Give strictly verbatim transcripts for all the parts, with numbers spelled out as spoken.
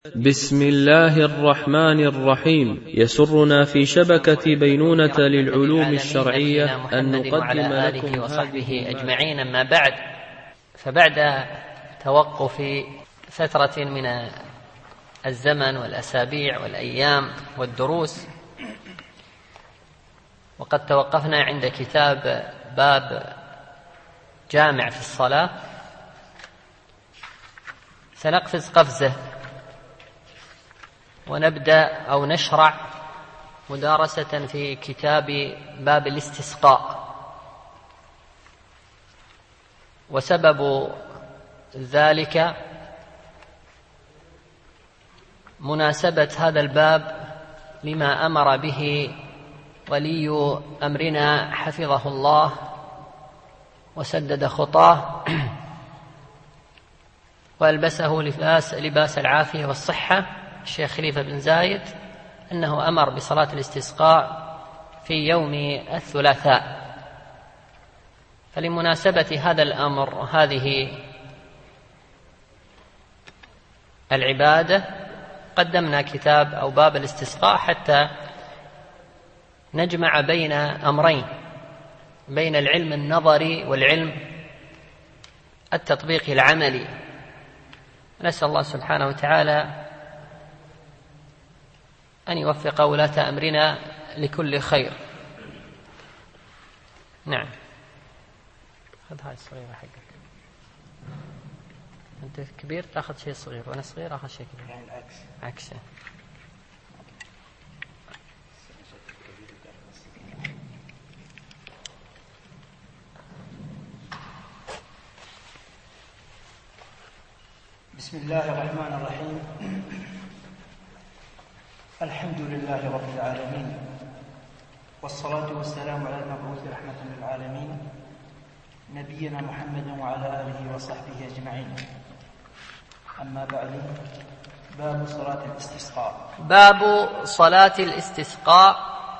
بسم الله الرحمن الرحيم. يسرنا في شبكة بينونة للعلوم الشرعية أن نقدم لكم وصحبه أجمعين. أما بعد، فبعد توقف فترة من الزمن والأسابيع والأيام والدروس، وقد توقفنا عند كتاب باب جامع في الصلاة، سنقفز قفزة ونبدأ أو نشرع مدارسة في كتاب باب الاستسقاء. وسبب ذلك مناسبة هذا الباب لما أمر به ولي أمرنا حفظه الله وسدد خطاه وألبسه لباس, لباس العافية والصحة، الشيخ خليفة بن زايد، أنه أمر بصلاة الاستسقاء في يوم الثلاثاء. فلمناسبة هذا الأمر هذه العبادة قدمنا كتاب أو باب الاستسقاء حتى نجمع بين أمرين، بين العلم النظري والعلم التطبيقي العملي. نسأل الله سبحانه وتعالى أن يوفق ولاة أمرنا لكل خير. نعم، خذ هاي الصغيرة حقك. أنت كبير تأخذ شيء صغير، وأنا صغير أخذ شيء كبير، يعني العكس. عكسه. بسم الله الرحمن الرحيم. الحمد لله رب العالمين، والصلاة والسلام على المبعوث رحمة للعالمين نبينا محمد وعلى آله وصحبه أجمعين. أما بعد، باب صلاة الاستسقاء. باب صلاة الاستسقاء.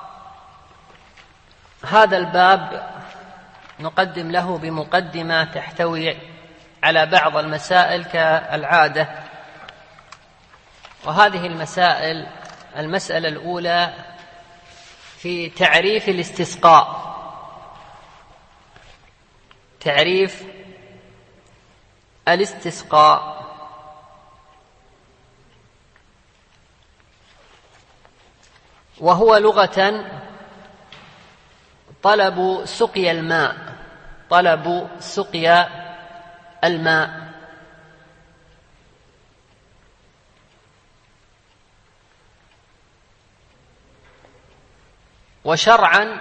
هذا الباب نقدم له بمقدمة تحتوي على بعض المسائل كالعادة، وهذه المسائل: المسألة الأولى في تعريف الاستسقاء، تعريف الاستسقاء. وهو لغة طلب سقيا الماء، طلب سقيا الماء. وشرعا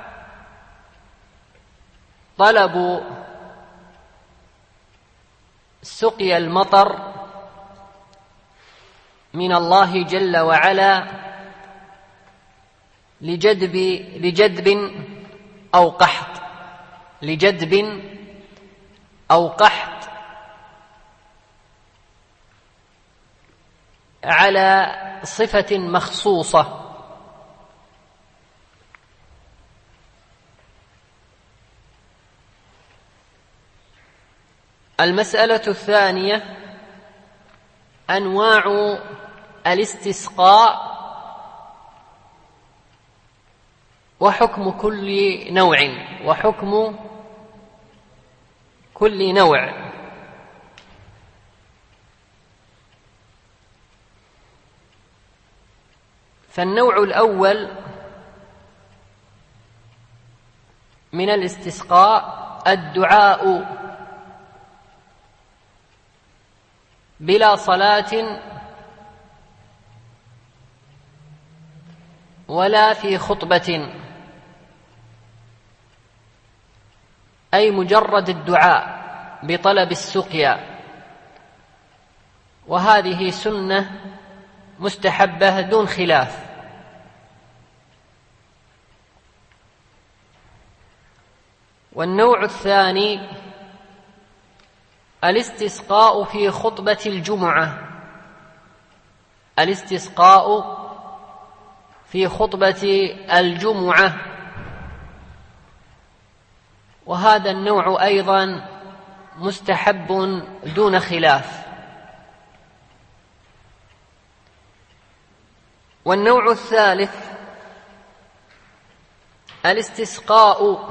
طلب سقيا المطر من الله جل وعلا لجدب لجدب أو قحط، لجدب أو قحط على صفة مخصوصة. المسألة الثانية: أنواع الاستسقاء وحكم كل نوع، وحكم كل نوع. فالنوع الأول من الاستسقاء الدعاء بلا صلاة ولا في خطبة، أي مجرد الدعاء بطلب السقيا. وهذه سنة مستحبة دون خلاف. والنوع الثاني الاستسقاء في خطبة الجمعة، الاستسقاء في خطبة الجمعة. وهذا النوع أيضا مستحب دون خلاف. والنوع الثالث الاستسقاء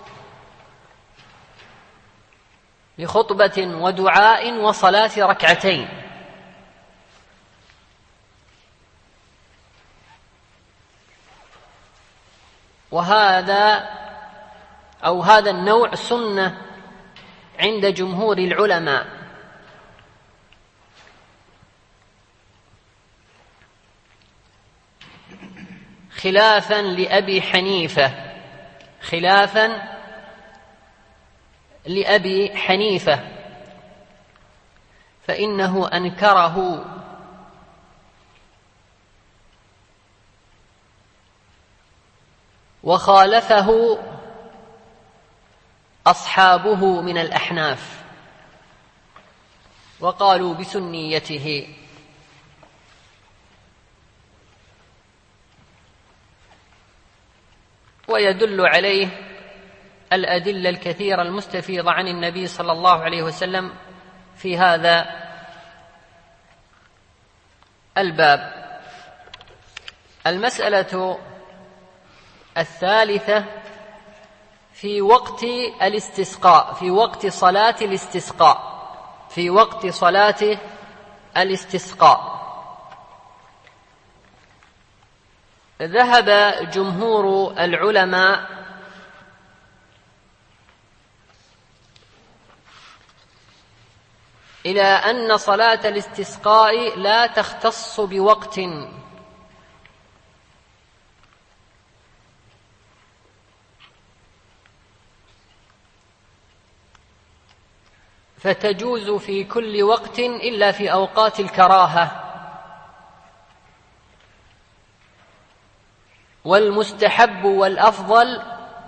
لخطبة ودعاء وصلاة ركعتين. وهذا أو هذا النوع سنة عند جمهور العلماء، خلافا لأبي حنيفة خلافا لأبي حنيفة فإنه أنكره وخالفه أصحابه من الأحناف وقالوا بسنيته. ويدل عليه الأدلة الكثيرة المستفيضة عن النبي صلى الله عليه وسلم في هذا الباب. المسألة الثالثة في وقت الاستسقاء في وقت صلاة الاستسقاء في وقت صلاة الاستسقاء ذهب جمهور العلماء إلى أن صلاة الاستسقاء لا تختص بوقت، فتجوز في كل وقت إلا في أوقات الكراهة. والمستحب والأفضل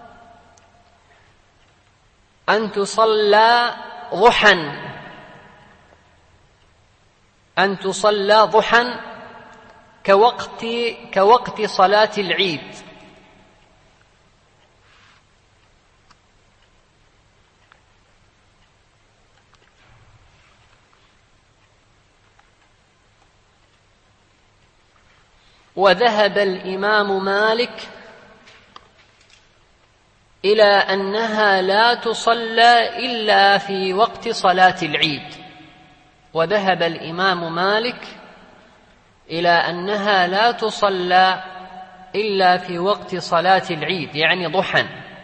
أن تصلى ضحى أن تصلى ضحى كوقت كوقت صلاة العيد. وذهب الإمام مالك إلى أنها لا تصلى إلا في وقت صلاة العيد وذهب الإمام مالك إلى أنها لا تصلى إلا في وقت صلاة العيد، يعني ضحى.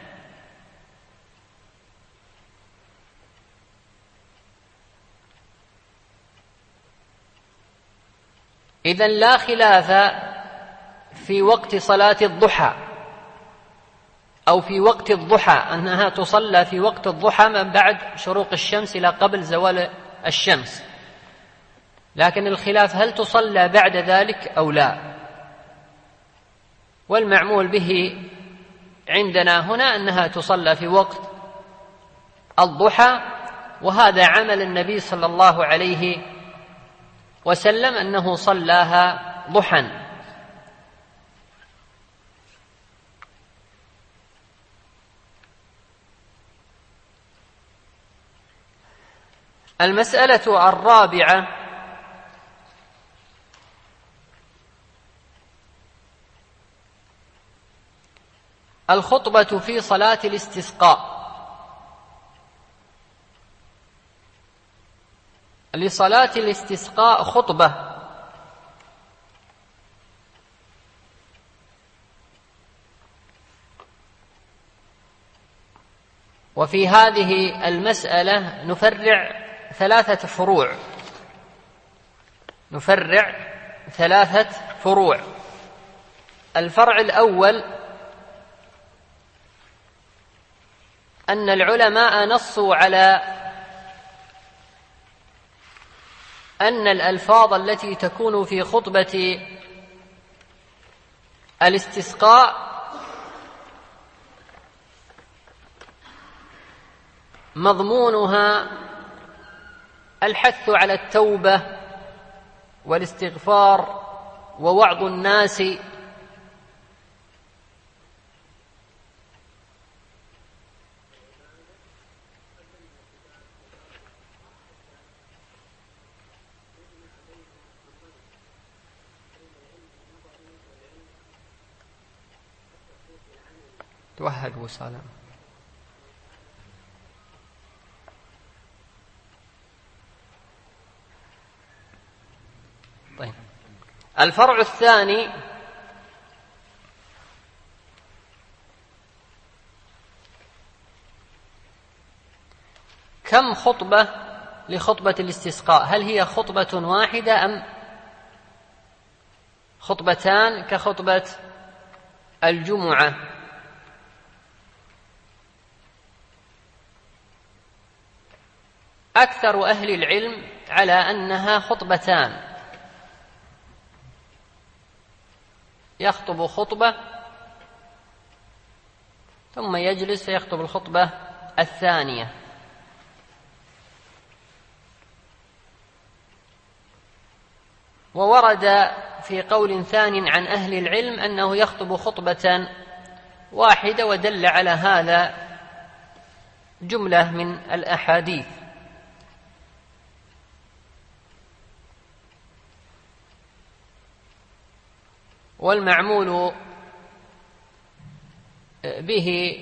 إذن لا خلاف في وقت صلاة الضحى أو في وقت الضحى أنها تصلى في وقت الضحى من بعد شروق الشمس إلى قبل زوال الشمس، لكن الخلاف هل تصلى بعد ذلك أو لا. والمعمول به عندنا هنا أنها تصلى في وقت الضحى، وهذا عمل النبي صلى الله عليه وسلم أنه صلاها ضحى. المسألة الرابعة الخطبة في صلاة الاستسقاء. لصلاة الاستسقاء خطبة، وفي هذه المسألة نفرع ثلاثة فروع نفرع ثلاثة فروع. الفرع الأول أن العلماء نصوا على أن الألفاظ التي تكون في خطبة الاستسقاء مضمونها الحث على التوبة والاستغفار ووعظ الناس، توهج وسلام. طيب، الفرع الثاني كم خطبة لخطبة الاستسقاء؟ هل هي خطبة واحدة أم خطبتان كخطبة الجمعة؟ أكثر أهل العلم على أنها خطبتان، يخطب خطبة ثم يجلس فيخطب الخطبة الثانية. وورد في قول ثان عن أهل العلم أنه يخطب خطبة واحدة، ودل على هذا جملة من الأحاديث. والمعمول به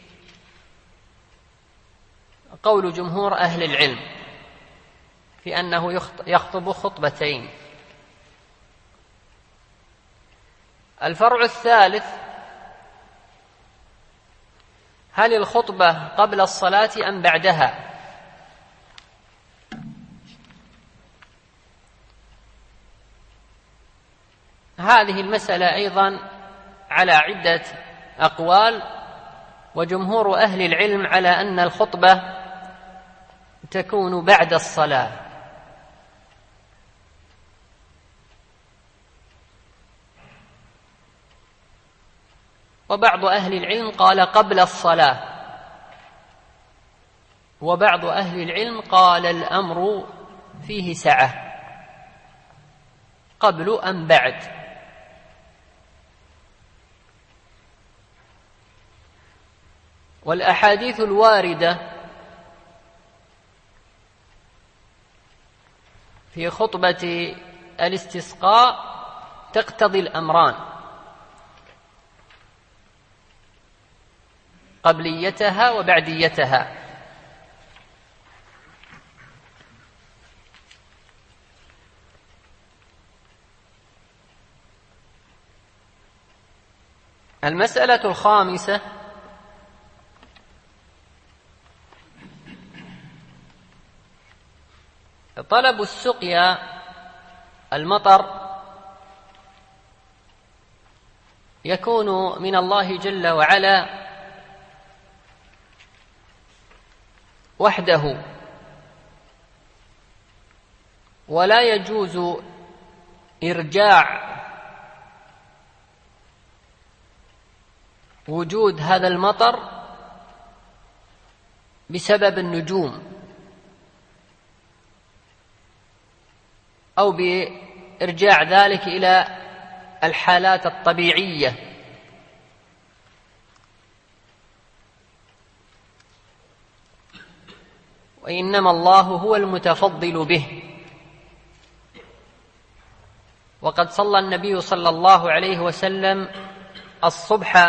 قول جمهور أهل العلم في أنه يخطب خطبتين. الفرع الثالث: هل الخطبة قبل الصلاة أم بعدها؟ هذه المسألة أيضا على عدة أقوال، وجمهور أهل العلم على أن الخطبة تكون بعد الصلاة. وبعض أهل العلم قال قبل الصلاة، وبعض أهل العلم قال الأمر فيه سعة، قبل أم بعد. والأحاديث الواردة في خطبة الاستسقاء تقتضي الأمران: قبليتها وبعديتها. المسألة الخامسة: طلب السقيا المطر يكون من الله جل وعلا وحده، ولا يجوز إرجاع وجود هذا المطر بسبب النجوم أو بإرجاع ذلك إلى الحالات الطبيعية. وإنما الله هو المتفضل به. وقد صلى النبي صلى الله عليه وسلم الصبح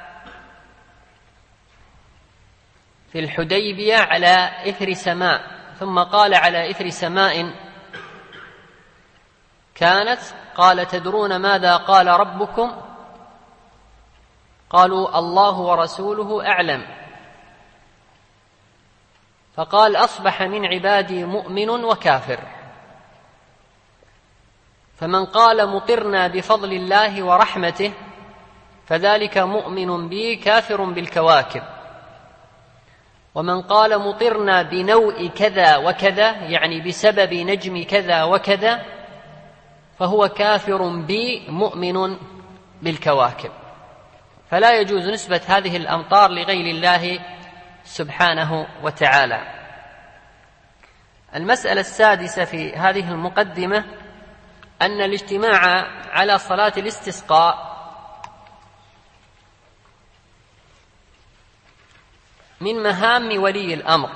في الحديبية على إثر سماء، ثم قال على إثر سماء كانت، قال: تدرون ماذا قال ربكم؟ قالوا: الله ورسوله أعلم. فقال: أصبح من عبادي مؤمن وكافر، فمن قال مطرنا بفضل الله ورحمته فذلك مؤمن بي كافر بالكواكب، ومن قال مطرنا بنوء كذا وكذا، يعني بسبب نجم كذا وكذا، فهو كافر بي مؤمن بالكواكب. فلا يجوز نسبة هذه الأمطار لغير الله سبحانه وتعالى. المسألة السادسة في هذه المقدمة أن الاجتماع على صلاة الاستسقاء من مهام ولي الأمر،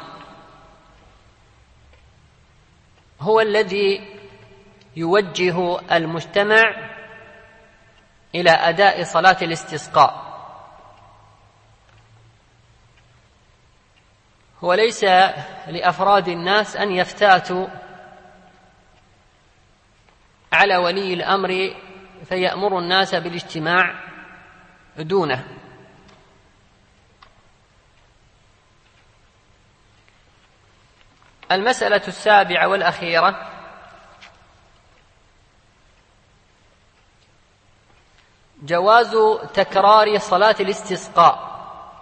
هو الذي يوجه المجتمع إلى أداء صلاة الاستسقاء. وليس لأفراد الناس أن يفتاتوا على ولي الأمر فيأمر الناس بالاجتماع دونه. المسألة السابعة والأخيرة: جواز تكرار صلاة الاستسقاء.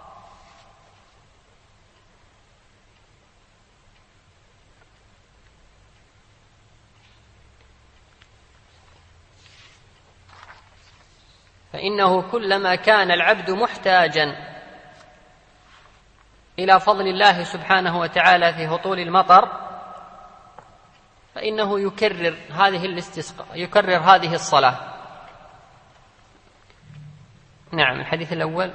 فإنه كلما كان العبد محتاجا إلى فضل الله سبحانه وتعالى في هطول المطر فإنه يكرر هذه الاستسقاء يكرر هذه الصلاة. نعم. الحديث الأول: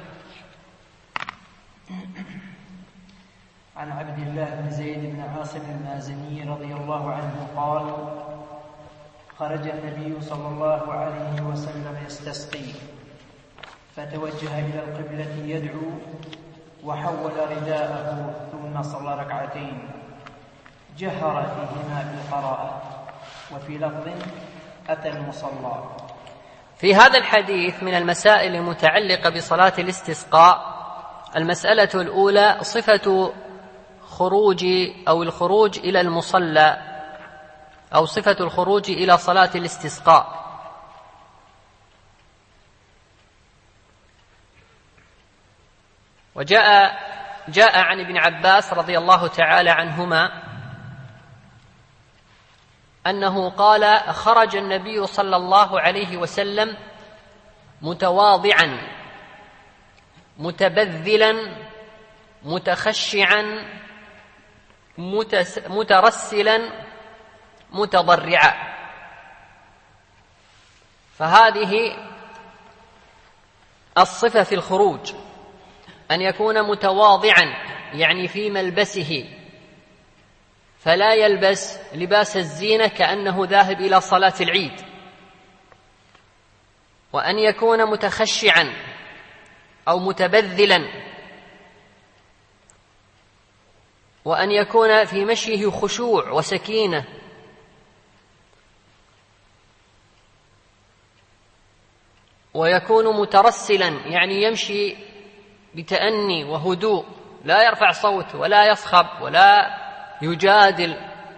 عن عبد الله بن زيد بن عاصم المازني رضي الله عنه قال: خرج النبي صلى الله عليه وسلم يستسقي، فتوجه إلى القبلة يدعو، وحول رداءه ثم صلى ركعتين جهر فيهما بالقراءة، وفي لفظ: أتى المصلى. في هذا الحديث من المسائل المتعلقة بصلاة الاستسقاء: المسألة الأولى صفة خروج أو الخروج إلى المصلى أو صفة الخروج إلى صلاة الاستسقاء. وجاء جاء عن ابن عباس رضي الله تعالى عنهما أنه قال: خرج النبي صلى الله عليه وسلم متواضعا متبذلا متخشعا مترسلا متضرعا. فهذه الصفة في الخروج، أن يكون متواضعا يعني في ملبسه، فلا يلبس لباس الزينة كأنه ذاهب إلى صلاة العيد، وأن يكون متخشعا أو متبذلا، وأن يكون في مشيه خشوع وسكينة، ويكون مترسلا يعني يمشي بتأني وهدوء، لا يرفع صوت ولا يصخب ولا يجادل،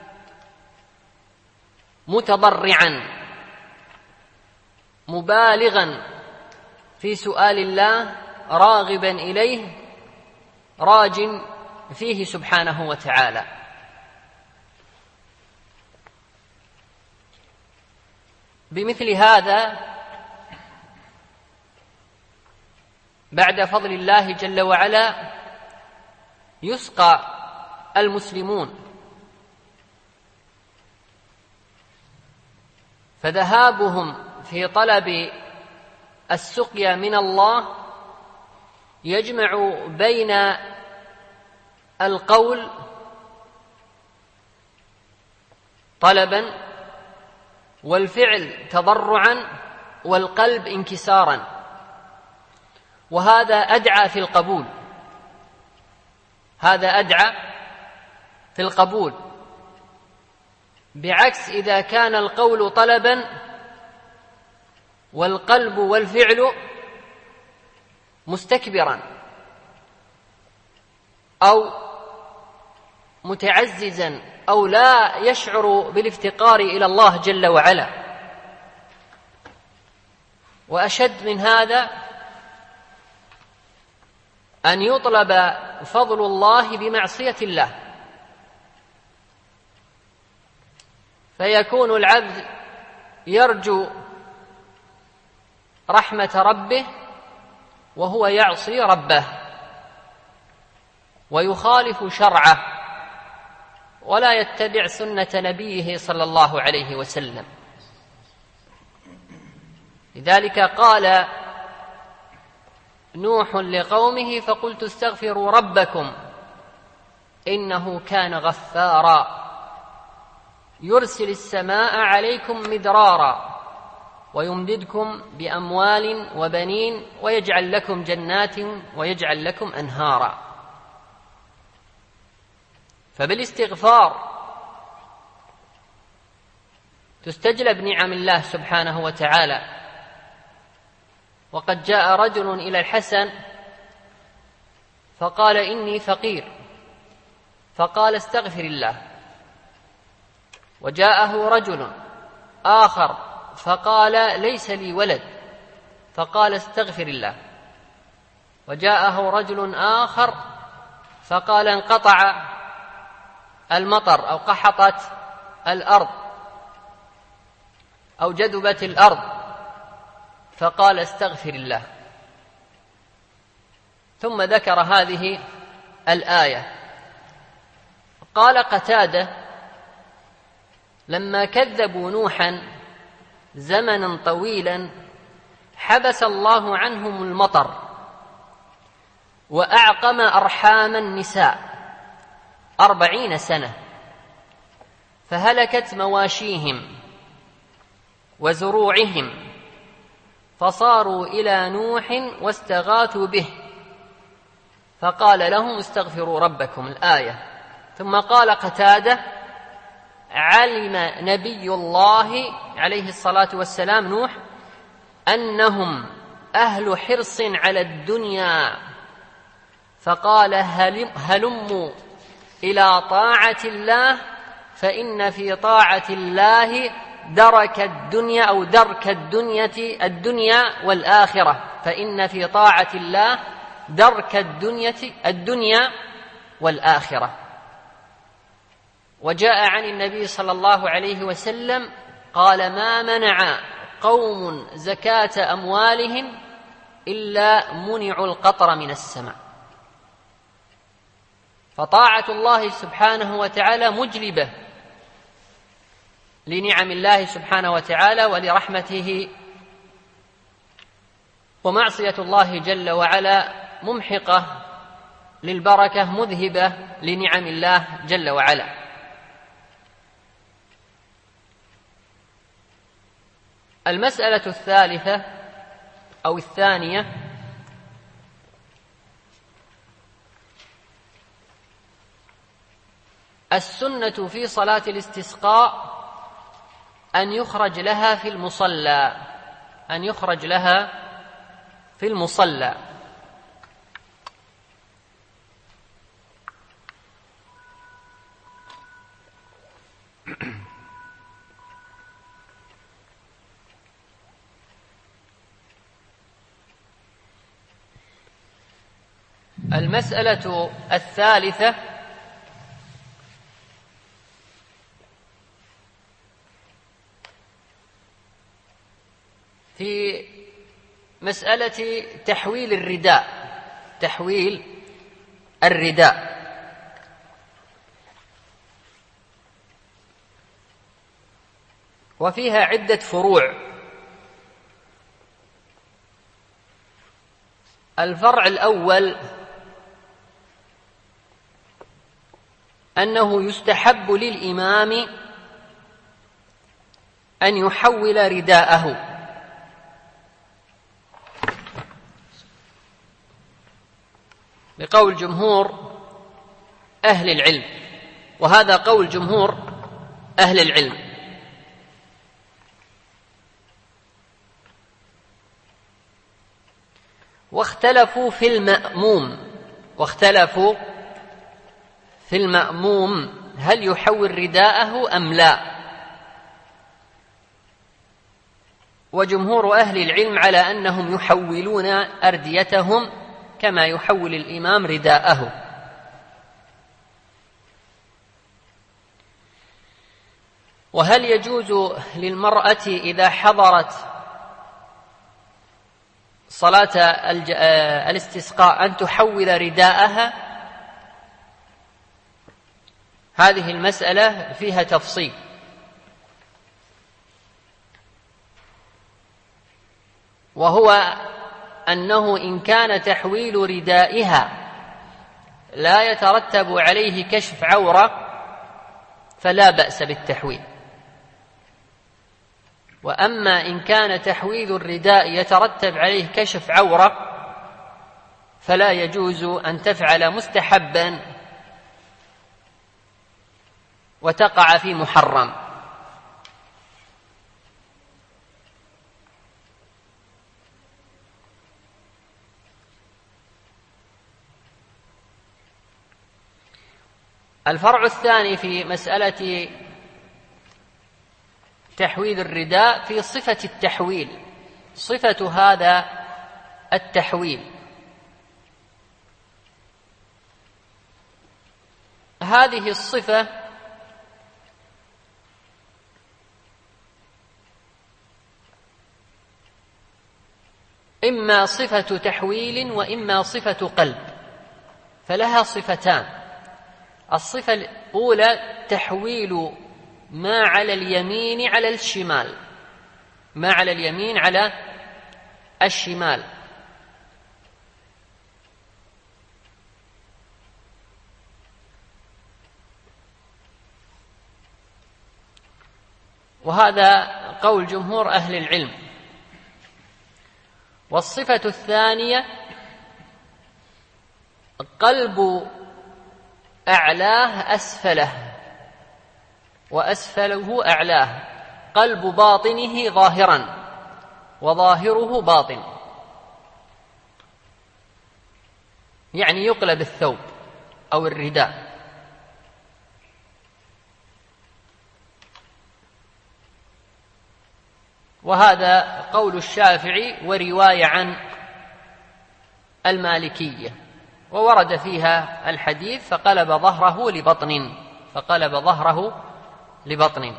متضرعا مبالغا في سؤال الله، راغبا إليه راج فيه سبحانه وتعالى. بمثل هذا بعد فضل الله جل وعلا يسقى المسلمون، فذهابهم في طلب السقيا من الله يجمع بين القول طلبا والفعل تضرعا والقلب انكسارا، وهذا أدعى في القبول هذا أدعى في القبول بعكس إذا كان القول طلبا والقلب والفعل مستكبرا أو متعززا أو لا يشعر بالافتقار إلى الله جل وعلا. وأشد من هذا أن يطلب فضل الله بمعصية الله، فيكون العبد يرجو رحمة ربه وهو يعصي ربه ويخالف شرعه ولا يتبع سنة نبيه صلى الله عليه وسلم. لذلك قال نوح لقومه: فقلت استغفروا ربكم إنه كان غفارا يرسل السماء عليكم مدرارا ويمددكم بأموال وبنين ويجعل لكم جنات ويجعل لكم أنهارا. فبالاستغفار تستجلب نعم الله سبحانه وتعالى. وقد جاء رجل إلى الحسن فقال إني فقير، فقال استغفر الله. وجاءه رجل آخر فقال ليس لي ولد، فقال استغفر الله. وجاءه رجل آخر فقال انقطع المطر أو قحطت الأرض أو جدبت الأرض، فقال استغفر الله. ثم ذكر هذه الآية. قال قتادة لما كذبوا نوحا زمنا طويلا حبس الله عنهم المطر وأعقم أرحام النساء أربعين سنة، فهلكت مواشيهم وزروعهم، فصاروا إلى نوح واستغاثوا به فقال لهم استغفروا ربكم. الآية. ثم قال قتادة علم نبي الله عليه الصلاة والسلام نوح أنهم أهل حرص على الدنيا، فقال هلموا إلى طاعة الله فإن في طاعة الله درك الدنيا أو درك الدنيا الدنيا والآخرة، فإن في طاعة الله درك الدنيا الدنيا والآخرة. وجاء عن النبي صلى الله عليه وسلم قال ما منع قوم زكاة أموالهم إلا منعوا القطر من السماء. فطاعة الله سبحانه وتعالى مجلبة لنعم الله سبحانه وتعالى ولرحمته، ومعصية الله جل وعلا ممحقة للبركة مذهبة لنعم الله جل وعلا. المسألة الثالثة أو الثانية السنة في صلاة الاستسقاء أن يخرج لها في المصلى أن يخرج لها في المصلى المسألة الثالثة في مسألة تحويل الرداء تحويل الرداء وفيها عدة فروع. الفرع الأول أنه يستحب للإمام أن يحول رداءه بقول جمهور أهل العلم، وهذا قول جمهور أهل العلم. واختلفوا في المأموم واختلفوا في المأموم هل يحول رداءه أم لا. وجمهور أهل العلم على أنهم يحولون أرديتهم كما يحول الإمام رداءه. وهل يجوز للمرأة إذا حضرت صلاة الاستسقاء أن تحول رداءها؟ هذه المسألة فيها تفصيل. وهو أنه إن كان تحويل ردائها لا يترتب عليه كشف عورة فلا بأس بالتحويل، وأما إن كان تحويل الرداء يترتب عليه كشف عورة فلا يجوز أن تفعل مستحبا وتقع في محرم. الفرع الثاني في مسألة تحويل الرداء في صفة التحويل، صفة هذا التحويل. هذه الصفة إما صفة تحويل وإما صفة قلب، فلها صفتان. الصفة الأولى تحويل ما على اليمين على الشمال، ما على اليمين على الشمال، وهذا قول جمهور أهل العلم. والصفة الثانية قلب أعلاه أسفله وأسفله أعلاه، قلب باطنه ظاهرا وظاهره باطن، يعني يقلب الثوب أو الرداء. وهذا قول الشافعي ورواية عن المالكية، وورد فيها الحديث فقلب ظهره لبطن، فقلب ظهره لبطن.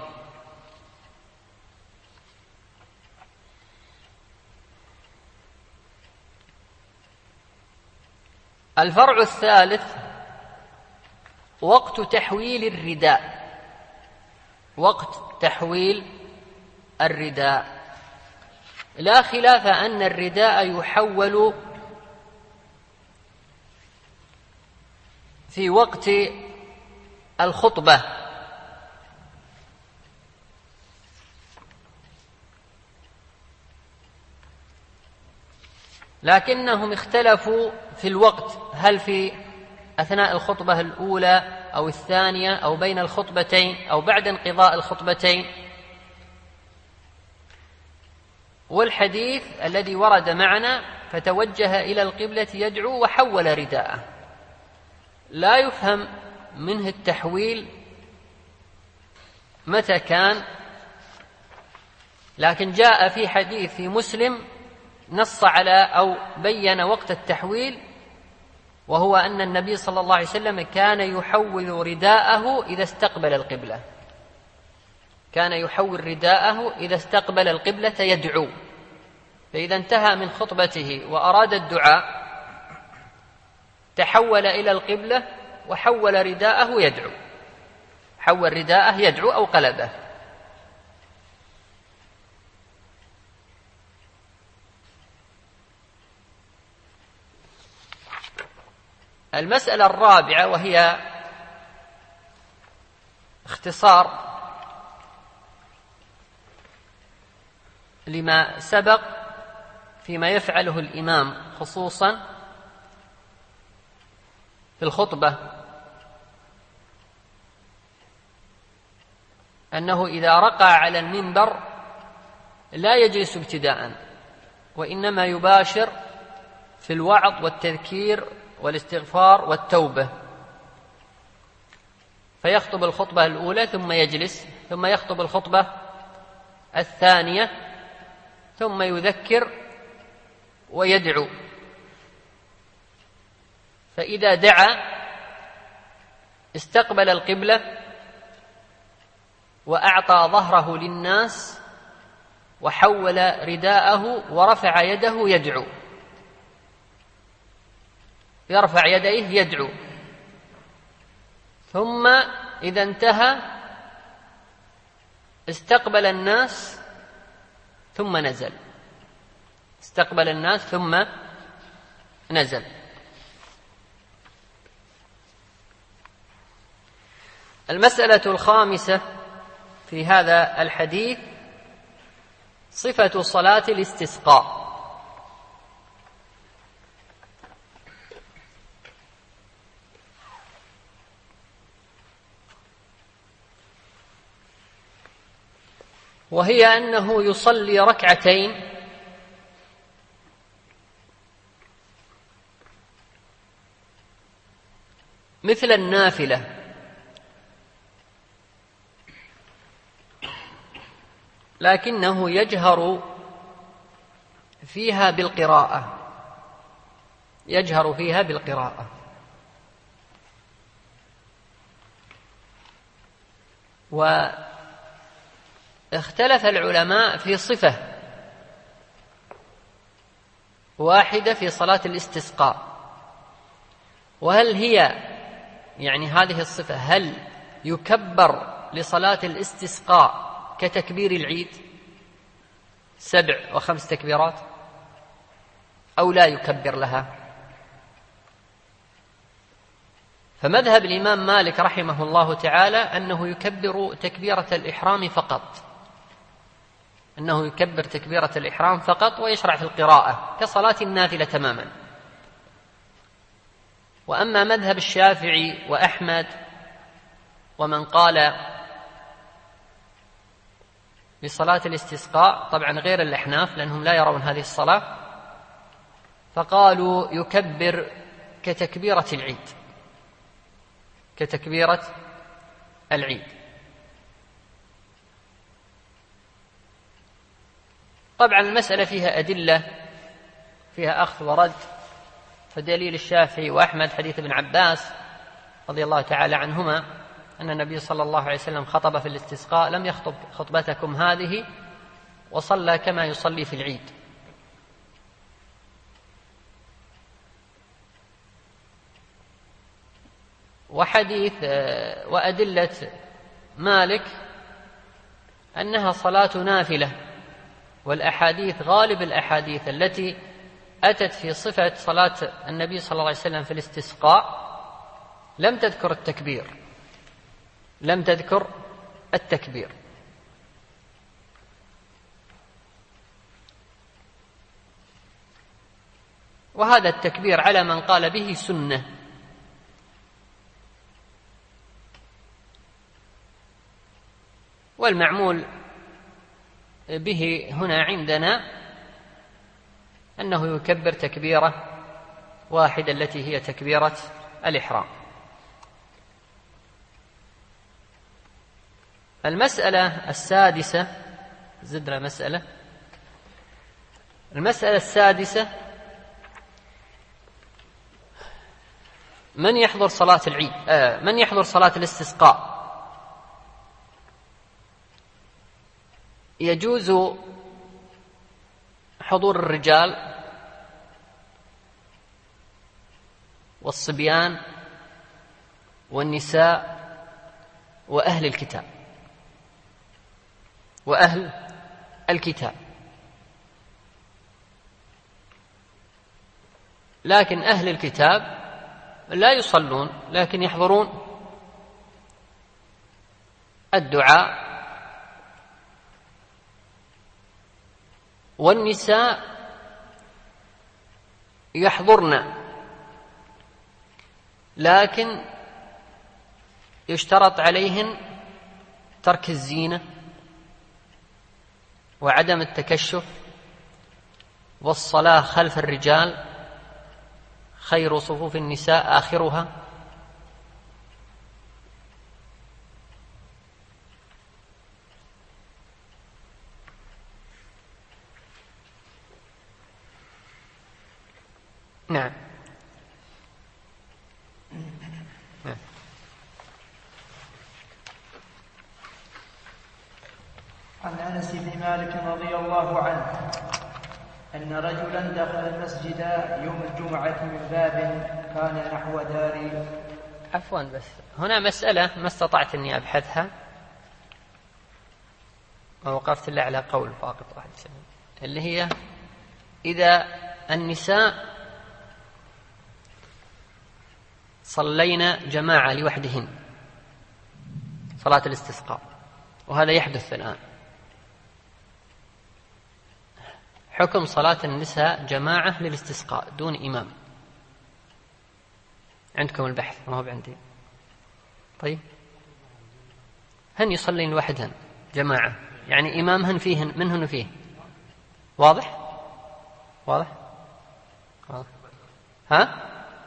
الفرع الثالث وقت تحويل الرداء، وقت تحويل الرداء. لا خلاف أن الرداء يحول في وقت الخطبة، لكنهم اختلفوا في الوقت، هل في أثناء الخطبة الأولى أو الثانية أو بين الخطبتين أو بعد انقضاء الخطبتين. والحديث الذي ورد معنا فتوجه إلى القبلة يدعو وحول رداءه، لا يفهم منه التحويل متى كان، لكن جاء في حديث في مسلم نص على أو بين وقت التحويل، وهو أن النبي صلى الله عليه وسلم كان يحول رداءه إذا استقبل القبلة، كان يحول رداءه إذا استقبل القبلة يدعو، فإذا انتهى من خطبته وأراد الدعاء تحول إلى القبلة وحول رداءه يدعو، حول رداءه يدعو أو قلبه. المسألة الرابعة وهي اختصار لما سبق فيما يفعله الإمام خصوصا في الخطبة، أنه إذا رقى على المنبر لا يجلس ابتداء، وإنما يباشر في الوعظ والتذكير والاستغفار والتوبة، فيخطب الخطبة الأولى ثم يجلس، ثم يخطب الخطبة الثانية ثم يذكر ويدعو. فإذا دعا استقبل القبلة وأعطى ظهره للناس وحول رداءه ورفع يده يدعو، يرفع يديه يدعو، ثم إذا انتهى استقبل الناس ثم نزل، استقبل الناس ثم نزل. المسألة الخامسة في هذا الحديث صفة صلاة الاستسقاء. وهي أنه يصلي ركعتين مثل النافلة، لكنه يجهر فيها بالقراءة يجهر فيها بالقراءة واختلف العلماء في صفة واحدة في صلاة الاستسقاء، وهل هي يعني هذه الصفة هل يكبر لصلاة الاستسقاء كتكبير العيد سبع وخمس تكبيرات أو لا يكبر لها؟ فمذهب الإمام مالك رحمه الله تعالى أنه يكبر تكبيرة الإحرام فقط أنه يكبر تكبيرة الإحرام فقط ويشرع في القراءة كصلاة النافلة تماما. وأما مذهب الشافعي وأحمد ومن قال بصلاة الاستسقاء، طبعا غير الأحناف لأنهم لا يرون هذه الصلاة، فقالوا يكبر كتكبيرة العيد كتكبيرة العيد. طبعا المسألة فيها أدلة، فيها أخذ ورد، فدليل الشافعي وأحمد حديث ابن عباس رضي الله تعالى عنهما أن النبي صلى الله عليه وسلم خطب في الاستسقاء لم يخطب خطبتكم هذه وصلى كما يصلي في العيد. وحديث وأدلة مالك أنها صلاة نافلة، والأحاديث غالب الأحاديث التي أتت في صفة صلاة النبي صلى الله عليه وسلم في الاستسقاء لم تذكر التكبير لم تذكر التكبير وهذا التكبير على من قال به سنة. والمعمول به هنا عندنا أنه يكبر تكبيرة واحدة التي هي تكبيرة الإحرام. المسألة السادسة زدنا مسألة المسألة السادسة من يحضر صلاة العيد آه من يحضر صلاة الاستسقاء يجوز حضور الرجال والصبيان والنساء وأهل الكتاب وأهل الكتاب لكن أهل الكتاب لا يصلون لكن يحضرون الدعاء، والنساء يحضرن لكن يشترط عليهن ترك الزينة وعدم التكشف والصلاة خلف الرجال، خير صفوف النساء آخرها. نعم. نعم. عن أنس بن مالك رضي الله عنه أن رجلا دخل المسجد يوم الجمعة من باب كان نحو دار. عفوا بس هنا مسألة ما استطعت أني أبحثها ووقفت إلا على قول فاقط واحد اللي هي إذا النساء صلينا جماعة لوحدهن صلاة الاستسقاء، وهذا يحدث الآن، حكم صلاة النساء جماعة للاستسقاء دون إمام. عندكم البحث ما هو عندي. طيب هن يصلين لوحدهن جماعة يعني إمامهن فيهن منهن فيه. واضح؟ واضح؟ واضح؟ ها؟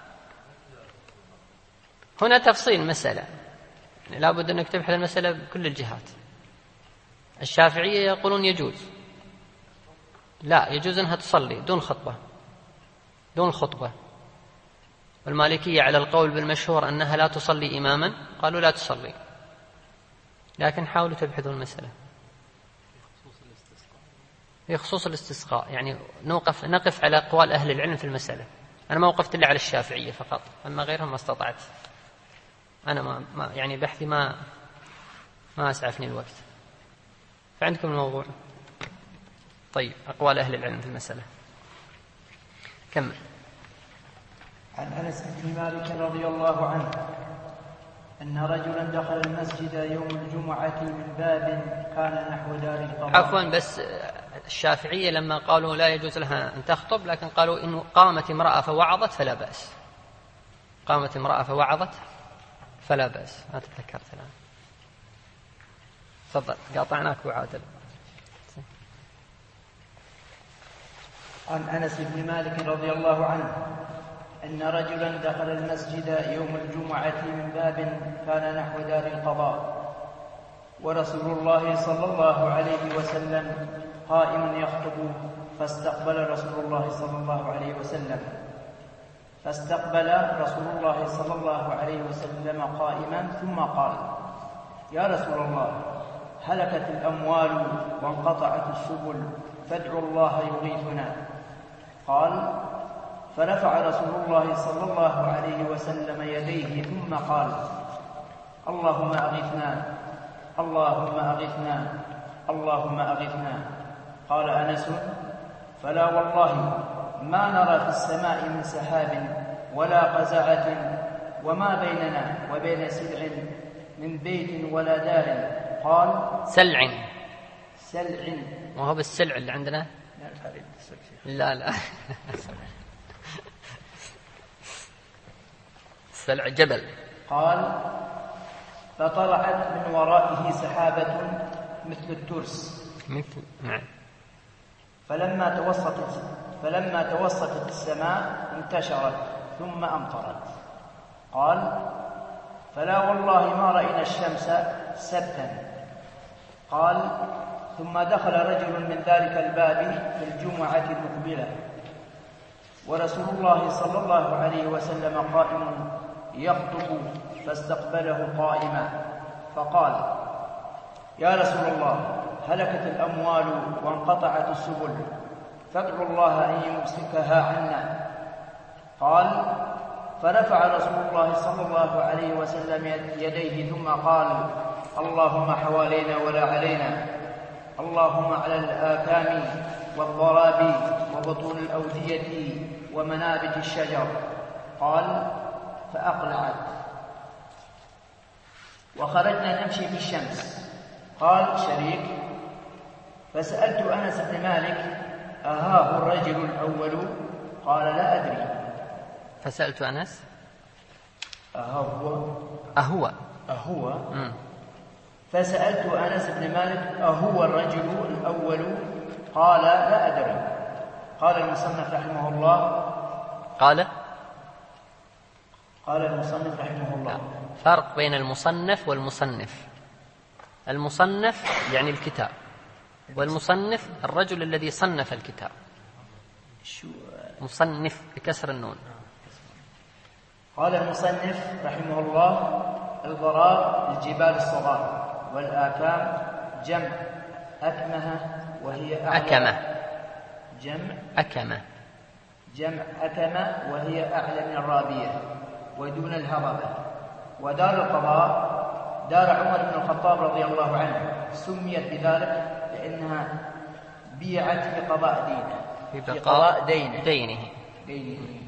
هنا تفصيل مسألة، يعني لا بد أنك تبحث المسألة بكل الجهات. الشافعية يقولون يجوز، لا يجوز أنها تصلي دون خطبة دون الخطبة. والمالكية على القول بالمشهور أنها لا تصلي إماما، قالوا لا تصلي، لكن حاولوا تبحثوا المسألة في خصوص الاستسقاء. يعني نوقف نقف على أقوال أهل العلم في المسألة. أنا ما وقفت إلا على الشافعية فقط، أما غيرهم ما استطعت. أنا ما, ما يعني بحثي ما ما أسعفني الوقت. فعندكم الموضوع. طيب، أقوال أهل العلم في المسألة. كمل. عن أنس بن مالك رضي الله عنه أن رجلا دخل المسجد يوم الجمعة من باب كان نحو دار القضاء. عفوا، بس الشافعية لما قالوا لا يجوز لها أن تخطب، لكن قالوا إن قامت امرأة فوعظت فلا بأس. قامت امرأة فوعظت فلا بأس. ما تذكرت الآن. تفضل، قاطعناك وعادل. عن أنس بن مالك رضي الله عنه أن رجلا دخل المسجد يوم الجمعة من باب كان نحو دار القضاء، ورسول الله صلى الله عليه وسلم قائم يخطب، فاستقبل رسول الله صلى الله عليه وسلم فاستقبل رسول الله صلى الله عليه وسلم قائما، ثم قال: يا رسول الله، هلكت الأموال وانقطعت السبل، فادعوا الله يغيثنا. قال: فرفع رسول الله صلى الله عليه وسلم يديه ثم قال: اللهم أغثنا، اللهم أغثنا، اللهم أغثنا. قال أنس: فلا والله ما نرى في السماء من سحاب ولا قزعة، وما بيننا وبين سلع من بيت ولا دار. قال: سلع. سلع. وهو بالسلع اللي عندنا؟ لا لا سلع جبل. قال: فطلعت من ورائه سحابة مثل الترس، مثل نعم. فلما توسطت فلما توسطت السماء انتشرت ثم أمطرت. قال: فلا والله ما رأينا الشمس سبتا. قال: ثم دخل رجل من ذلك الباب في الجمعة المقبلة، ورسول الله صلى الله عليه وسلم قائم يخطب، فاستقبله قائما فقال: يا رسول الله، هلكت الأموال وانقطعت السبل، فادعوا الله أن يمسكها عنا. قال: فرفع رسول الله صلى الله عليه وسلم يديه ثم قال: اللهم حوالينا ولا علينا، اللهم على الآكام والضراب وبطون الأودية ومنابت الشجر. قال: فأقلعت وخرجنا نمشي في الشمس. قال شريك: فسألت أنس بن مالك: أهاه الرجل الأول؟ قال: لا أدري. فسألت أنس: أهو أهو أهو م. فسألت أنس بن مالك: أهو الرجل الأول؟ قال: لا أدري. قال المصنف رحمه الله قال قال المصنف رحمه الله فرق بين المصنف والمصنف. المصنف يعني الكتاب، والمصنف الرجل الذي صنف الكتاب. مصنف بكسر النون. قال المصنف رحمه الله: الضراب الجبال الصغار، والآكام جمع أكمه وهي أعلى. أكمة جمع أكمة جمع أكمة وهي أعلى من الرابية ودون الهضبة. ودار القضاء دار عمر بن الخطاب رضي الله عنه، سميت بذلك لأنها بيعت في قضاء دينه، في قضاء دينه, دينه. دينه.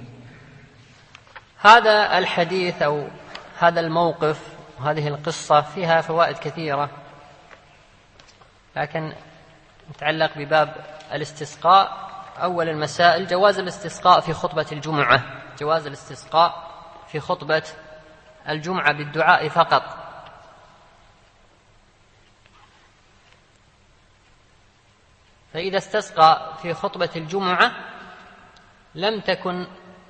هذا الحديث أو هذا الموقف وهذه القصة فيها فوائد كثيرة، لكن نتعلق بباب الاستسقاء. أول المسائل جواز الاستسقاء في خطبة الجمعة، جواز الاستسقاء في خطبة الجمعة بالدعاء فقط. فإذا استسقى في خطبة الجمعة لم تكن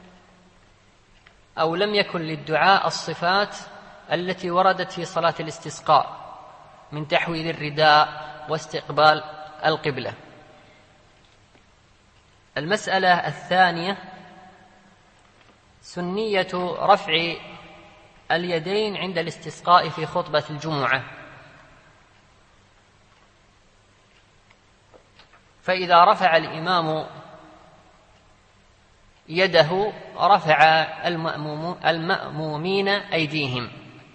أو لم يكن للدعاء الصفات التي وردت في صلاة الاستسقاء من تحويل الرداء واستقبال القبلة. المسألة الثانية سنية رفع اليدين عند الاستسقاء في خطبة الجمعة. فإذا رفع الإمام يده رفع المأمومين أيديهم.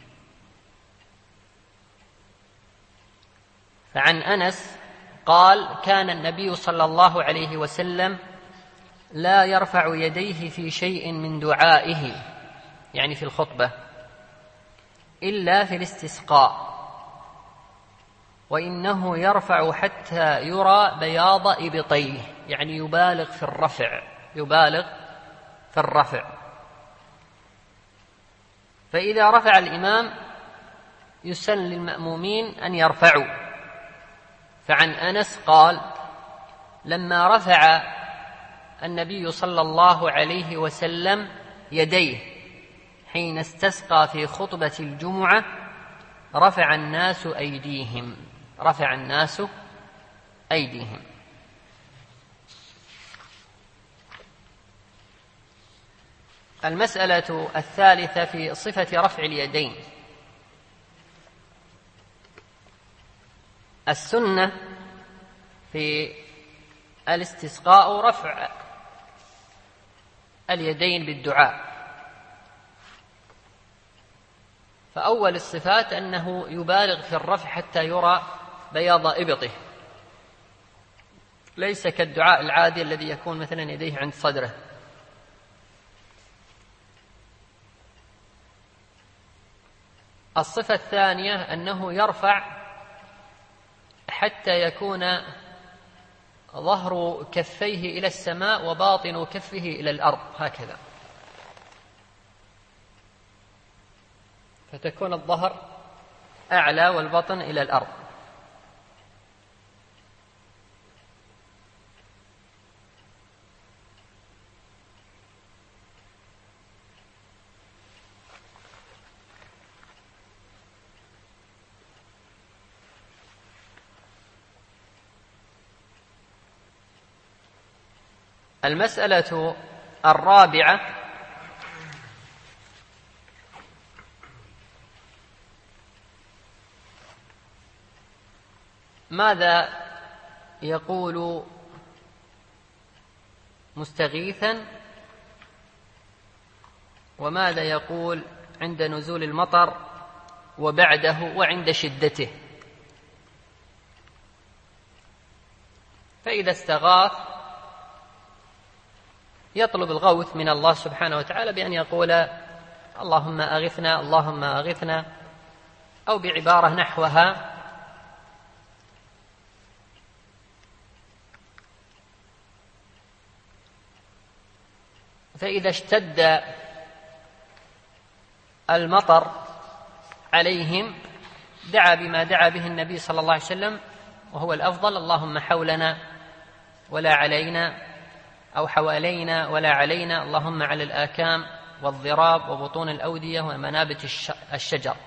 فعن أنس قال: كان النبي صلى الله عليه وسلم لا يرفع يديه في شيء من دعائه، يعني في الخطبة، إلا في الاستسقاء، وإنه يرفع حتى يرى بياض إبطيه، يعني يبالغ في الرفع يبالغ في الرفع. فإذا رفع الإمام يسن للمأمومين أن يرفعوا. فعن أنس قال: لما رفع النبي صلى الله عليه وسلم يديه حين استسقى في خطبة الجمعة رفع الناس أيديهم رفع الناس أيديهم. المسألة الثالثة في صفة رفع اليدين. السنة في الاستسقاء رفع اليدين بالدعاء. فأول الصفات أنه يبالغ في الرفع حتى يرى بياض إبطه، ليس كالدعاء العادي الذي يكون مثلا يديه عند صدره. الصفة الثانية أنه يرفع حتى يكون ظهر كفيه إلى السماء وباطن كفه إلى الأرض، هكذا، فتكون الظهر أعلى والبطن إلى الأرض. المسألة الرابعة ماذا يقول مستغيثا، وماذا يقول عند نزول المطر وبعده وعند شدته. فإذا استغاث يطلب الغوث من الله سبحانه وتعالى بأن يقول: اللهم أغثنا اللهم أغثنا، أو بعبارة نحوها. فإذا اشتد المطر عليهم دعا بما دعا به النبي صلى الله عليه وسلم، وهو الأفضل: اللهم حولنا ولا علينا، أو حوالينا ولا علينا، اللهم على الآكام والضراب وبطون الأودية ومنابت الشجر.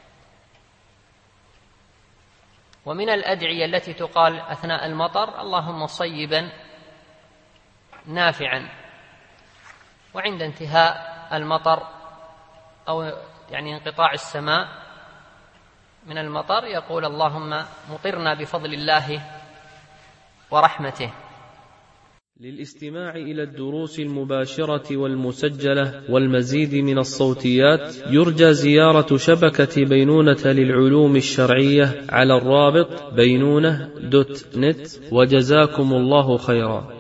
ومن الأدعية التي تقال أثناء المطر: اللهم صيبا نافعا. وعند انتهاء المطر أو يعني انقطاع السماء من المطر يقول: اللهم مطرنا بفضل الله ورحمته. للاستماع إلى الدروس المباشرة والمسجلة والمزيد من الصوتيات يرجى زيارة شبكة بينونة للعلوم الشرعية على الرابط بينونة دوت نت. وجزاكم الله خيرا.